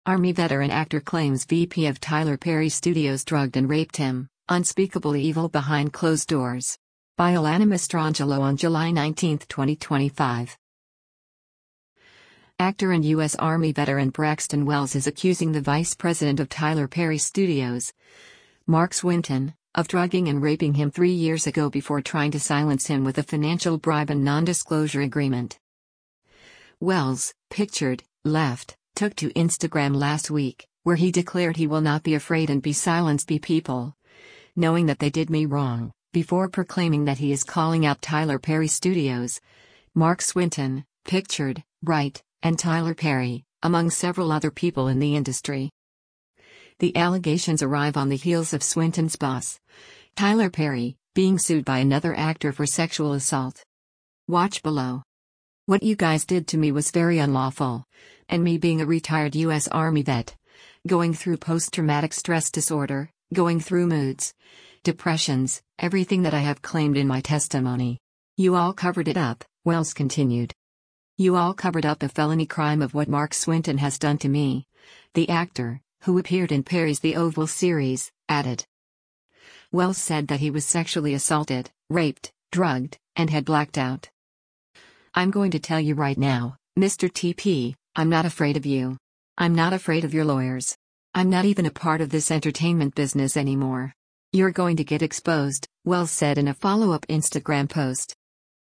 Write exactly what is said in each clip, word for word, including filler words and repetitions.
Army veteran actor claims V P of Tyler Perry Studios drugged and raped him. Unspeakable evil behind closed doors. By Alana Mastrangelo on July nineteenth, twenty twenty-five. Actor and U S Army veteran Braxton Wells is accusing the vice president of Tyler Perry Studios, Mark Swinton, of drugging and raping him three years ago before trying to silence him with a financial bribe and non-disclosure agreement. Wells, pictured, left, took to Instagram last week, where he declared he will not be afraid and be silenced by people, knowing that they did me wrong, before proclaiming that he is calling out Tyler Perry Studios, Mark Swinton, pictured, right, and Tyler Perry, among several other people in the industry. The allegations arrive on the heels of Swinton's boss, Tyler Perry, being sued by another actor for sexual assault. Watch below. What you guys did to me was very unlawful, and me being a retired U S Army vet, going through post-traumatic stress disorder, going through moods, depressions, everything that I have claimed in my testimony. You all covered it up, Wells continued. You all covered up a felony crime of what Mark Swinton has done to me. The actor, who appeared in Perry's The Oval series, added. Wells said that he was sexually assaulted, raped, drugged, and had blacked out. I'm going to tell you right now, Mister T P, I'm not afraid of you. I'm not afraid of your lawyers. I'm not even a part of this entertainment business anymore. You're going to get exposed, Wells said in a follow-up Instagram post.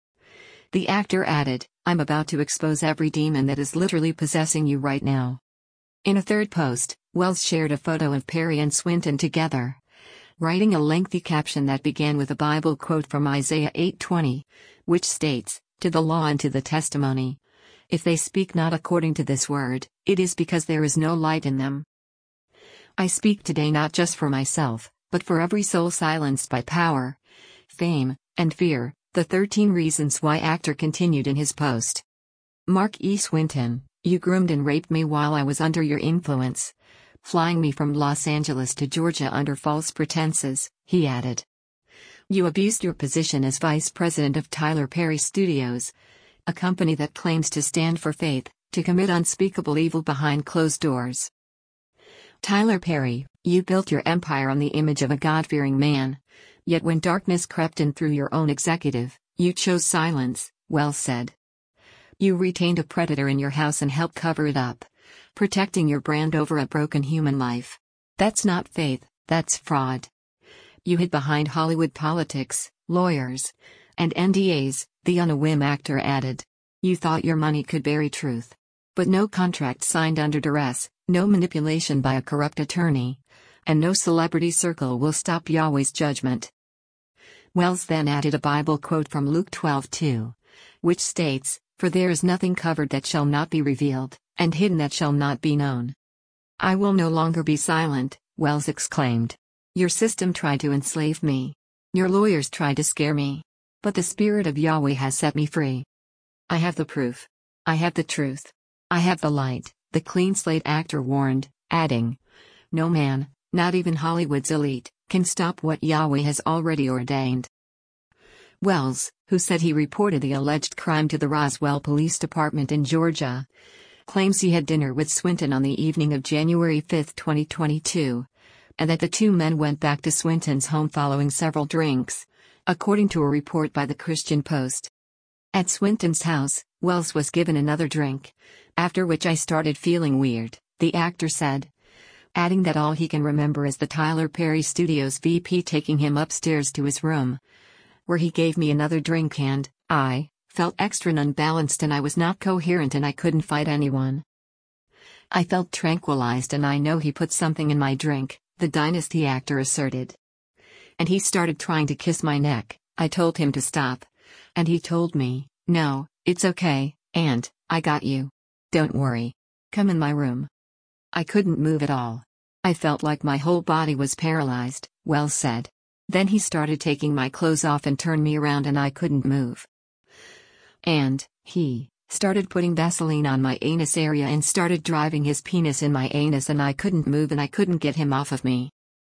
The actor added, I'm about to expose every demon that is literally possessing you right now. In a third post, Wells shared a photo of Perry and Swinton together, writing a lengthy caption that began with a Bible quote from Isaiah eight twenty, which states, to the law and to the testimony. If they speak not according to this word, it is because there is no light in them. I speak today not just for myself, but for every soul silenced by power, fame, and fear. The thirteen reasons why actor continued in his post. Mark E. Swinton, you groomed and raped me while I was under your influence, flying me from Los Angeles to Georgia under false pretenses, he added. You abused your position as vice president of Tyler Perry Studios, a company that claims to stand for faith, to commit unspeakable evil behind closed doors. Tyler Perry, you built your empire on the image of a God-fearing man. Yet when darkness crept in through your own executive, you chose silence, Wells said. You retained a predator in your house and helped cover it up, protecting your brand over a broken human life. That's not faith, that's fraud. You hid behind Hollywood politics, lawyers, and N D As, the on a whim actor added. You thought your money could bury truth. But no contract signed under duress, no manipulation by a corrupt attorney, and no celebrity circle will stop Yahweh's judgment. Wells then added a Bible quote from Luke twelve two, which states, For there is nothing covered that shall not be revealed, and hidden that shall not be known. I will no longer be silent, Wells exclaimed. Your system tried to enslave me. Your lawyers tried to scare me. But the Spirit of Yahweh has set me free. I have the proof. I have the truth. I have the light, the clean slate actor warned, adding, No man, not even Hollywood's elite, can stop what Yahweh has already ordained. Wells, who said he reported the alleged crime to the Roswell Police Department in Georgia, claims he had dinner with Swinton on the evening of January fifth, twenty twenty-two, and that the two men went back to Swinton's home following several drinks, according to a report by the Christian Post. At Swinton's house, Wells was given another drink, after which I started feeling weird, the actor said, adding that all he can remember is the Tyler Perry Studios V P taking him upstairs to his room, where he gave me another drink and, I, felt extra unbalanced and I was not coherent and I couldn't fight anyone. I felt tranquilized and I know he put something in my drink, the Dynasty actor asserted. And he started trying to kiss my neck. I told him to stop. And he told me, no, it's okay, and, I got you. Don't worry. Come in my room. I couldn't move at all. I felt like my whole body was paralyzed, Wells said. Then he started taking my clothes off and turned me around and I couldn't move. And, he, started putting Vaseline on my anus area and started driving his penis in my anus and I couldn't move and I couldn't get him off of me.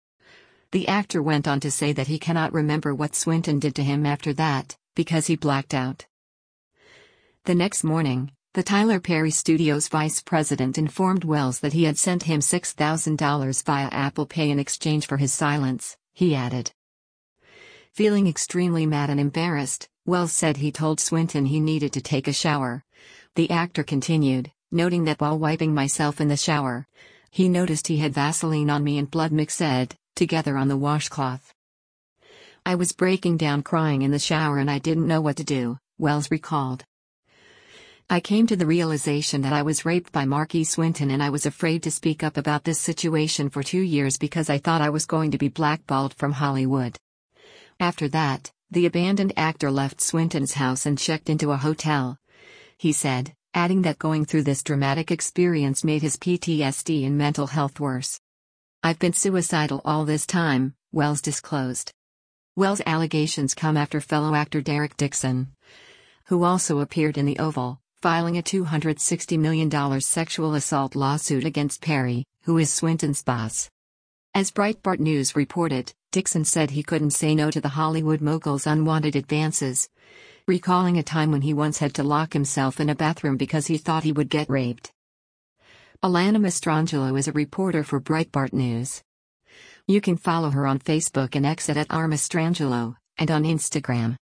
The actor went on to say that he cannot remember what Swinton did to him after that, because he blacked out. The next morning, The Tyler Perry Studios vice president informed Wells that he had sent him six thousand dollars via Apple Pay in exchange for his silence, he added. Feeling extremely mad and embarrassed, Wells said he told Swinton he needed to take a shower. The actor continued, noting that while wiping myself in the shower, he noticed he had Vaseline on me and blood mixed together on the washcloth. I was breaking down crying in the shower and I didn't know what to do, Wells recalled. I came to the realization that I was raped by Mark E. Swinton and I was afraid to speak up about this situation for two years because I thought I was going to be blackballed from Hollywood. After that, the abandoned actor left Swinton's house and checked into a hotel. He said, adding that going through this dramatic experience made his P T S D and mental health worse. I've been suicidal all this time, Wells disclosed. Wells' allegations come after fellow actor Derek Dixon, who also appeared in The Oval, filing a two hundred sixty million dollars sexual assault lawsuit against Perry, who is Swinton's boss. As Breitbart News reported, Dixon said he couldn't say no to the Hollywood mogul's unwanted advances, recalling a time when he once had to lock himself in a bathroom because he thought he would get raped. Alana Mastrangelo is a reporter for Breitbart News. You can follow her on Facebook and X at R Mastrangelo, and on Instagram.